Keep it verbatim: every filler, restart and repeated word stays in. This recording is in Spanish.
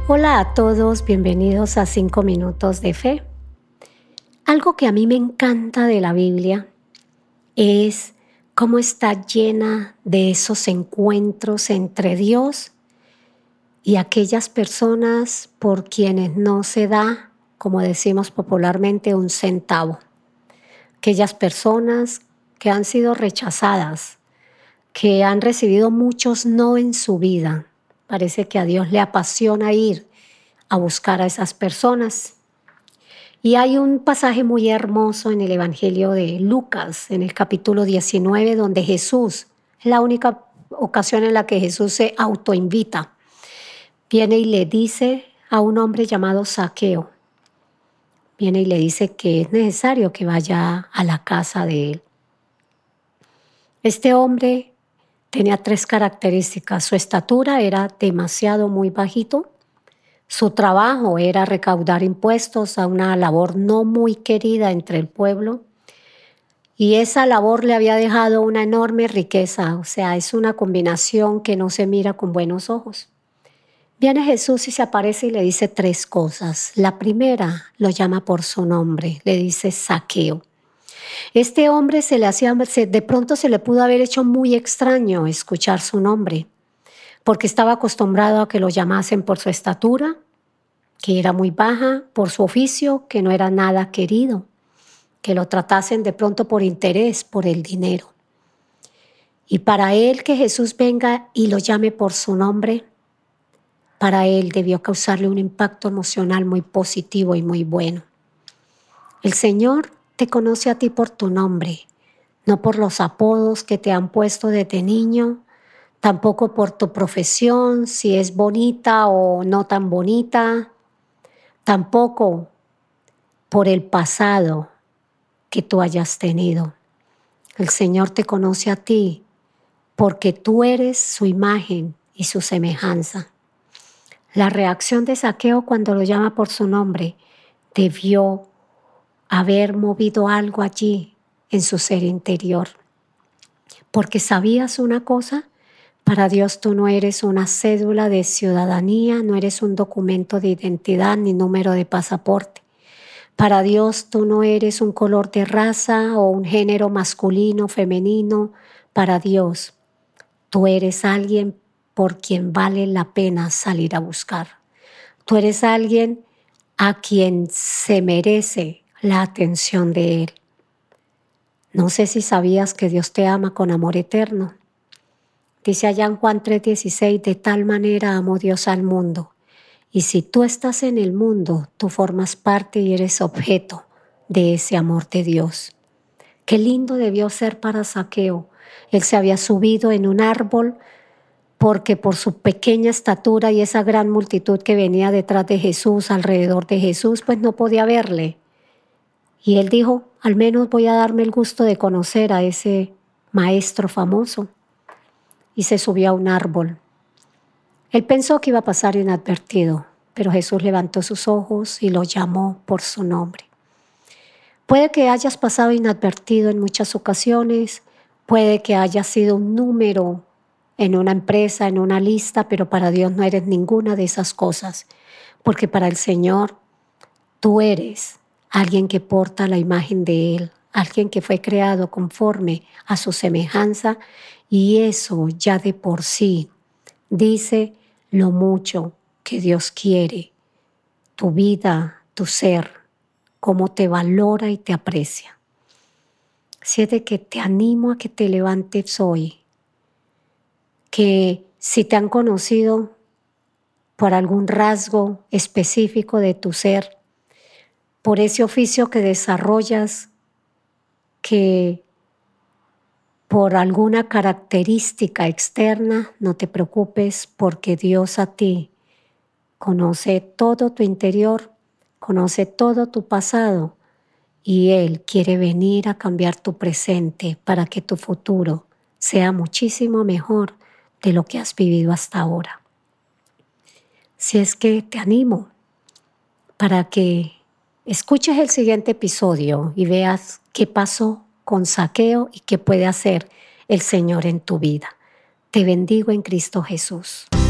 Hola a todos, bienvenidos a cinco minutos de fe. Algo que a mí me encanta de la Biblia es cómo está llena de esos encuentros entre Dios y aquellas personas por quienes no se da, como decimos popularmente, un centavo. Aquellas personas que han sido rechazadas, que han recibido muchos no en su vida. Parece que a Dios le apasiona ir a buscar a esas personas. Y hay un pasaje muy hermoso en el Evangelio de Lucas, en el capítulo diecinueve, donde Jesús, es la única ocasión en la que Jesús se autoinvita, viene y le dice a un hombre llamado Zaqueo, viene y le dice que es necesario que vaya a la casa de él. Este hombre tenía tres características. Su estatura era demasiado muy bajito. Su trabajo era recaudar impuestos a una labor no muy querida entre el pueblo. Y esa labor le había dejado una enorme riqueza. O sea, es una combinación que no se mira con buenos ojos. Viene Jesús y se aparece y le dice tres cosas. La primera lo llama por su nombre, le dice Zaqueo. Este hombre se le hacía, de pronto se le pudo haber hecho muy extraño escuchar su nombre, porque estaba acostumbrado a que lo llamasen por su estatura, que era muy baja, por su oficio, que no era nada querido, que lo tratasen de pronto por interés, por el dinero. Y para él que Jesús venga y lo llame por su nombre, para él debió causarle un impacto emocional muy positivo y muy bueno. El Señor te conoce a ti por tu nombre, no por los apodos que te han puesto desde niño, tampoco por tu profesión, si es bonita o no tan bonita, tampoco por el pasado que tú hayas tenido. El Señor te conoce a ti porque tú eres su imagen y su semejanza. La reacción de Zaqueo cuando lo llama por su nombre debió haber movido algo allí en su ser interior. Porque sabías una cosa, para Dios tú no eres una cédula de ciudadanía, no eres un documento de identidad ni número de pasaporte. Para Dios tú no eres un color de raza o un género masculino, femenino. Para Dios tú eres alguien por quien vale la pena salir a buscar. Tú eres alguien a quien se merece la atención de Él. No sé si sabías que Dios te ama con amor eterno. Dice allá en Juan tres dieciséis, de tal manera amó Dios al mundo. Y si tú estás en el mundo, tú formas parte y eres objeto de ese amor de Dios. Qué lindo debió ser para Zaqueo. Él se había subido en un árbol porque por su pequeña estatura y esa gran multitud que venía detrás de Jesús, alrededor de Jesús, pues no podía verle. Y él dijo, al menos voy a darme el gusto de conocer a ese maestro famoso. Y se subió a un árbol. Él pensó que iba a pasar inadvertido, pero Jesús levantó sus ojos y lo llamó por su nombre. Puede que hayas pasado inadvertido en muchas ocasiones, puede que hayas sido un número en una empresa, en una lista, pero para Dios no eres ninguna de esas cosas, porque para el Señor tú eres alguien que porta la imagen de Él, alguien que fue creado conforme a su semejanza, y eso ya de por sí dice lo mucho que Dios quiere, tu vida, tu ser, cómo te valora y te aprecia. Así es de que te animo a que te levantes hoy, que si te han conocido por algún rasgo específico de tu ser, por ese oficio que desarrollas, que por alguna característica externa, no te preocupes porque Dios a ti conoce todo tu interior, conoce todo tu pasado y Él quiere venir a cambiar tu presente para que tu futuro sea muchísimo mejor de lo que has vivido hasta ahora. Si es que te animo para que escuches el siguiente episodio y veas qué pasó con Zaqueo y qué puede hacer el Señor en tu vida. Te bendigo en Cristo Jesús.